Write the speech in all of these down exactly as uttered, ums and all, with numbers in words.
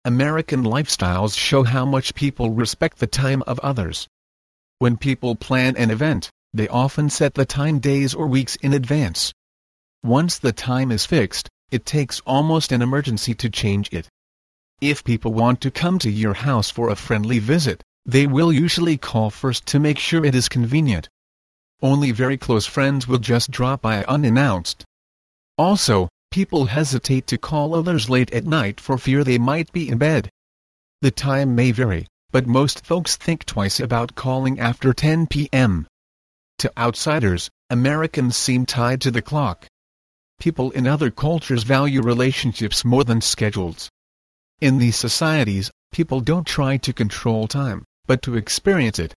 American lifestyles show how much people respect the time of others. When people plan an event, they often set the time days or weeks in advance. Once the time is fixed, it takes almost an emergency to change it. If people want to come to your house for a friendly visit, they will usually call first to make sure it is convenient. Only very close friends will just drop by unannounced. Also, people hesitate to call others late at night for fear they might be in bed. The time may vary, but most folks think twice about calling after ten p m To outsiders, Americans seem tied to the clock. People in other cultures value relationships more than schedules. In these societies, people don't try to control time, but to experience it.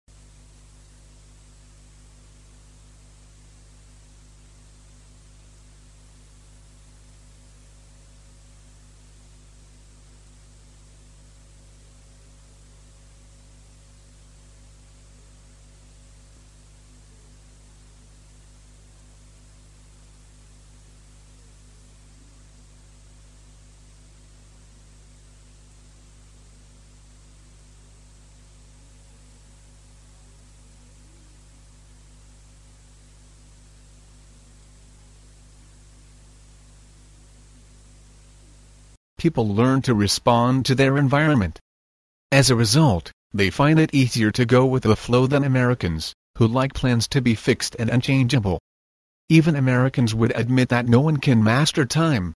People learn to respond to their environment. As a result, they find it easier to go with the flow than Americans, who like plans to be fixed and unchangeable. Even Americans would admit that no one can master time.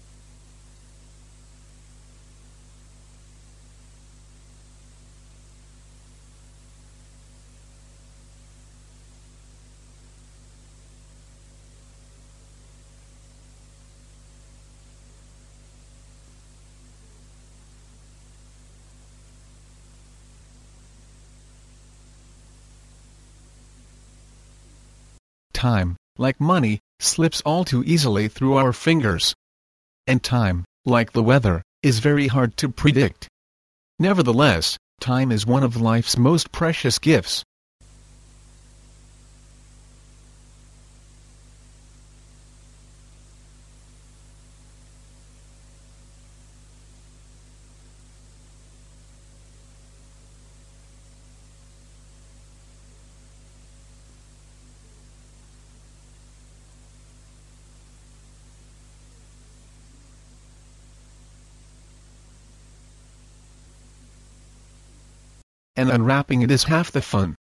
Time, like money, slips all too easily through our fingers. And time, like the weather, is very hard to predict. Nevertheless, time is one of life's most precious gifts. And unwrapping it is half the fun.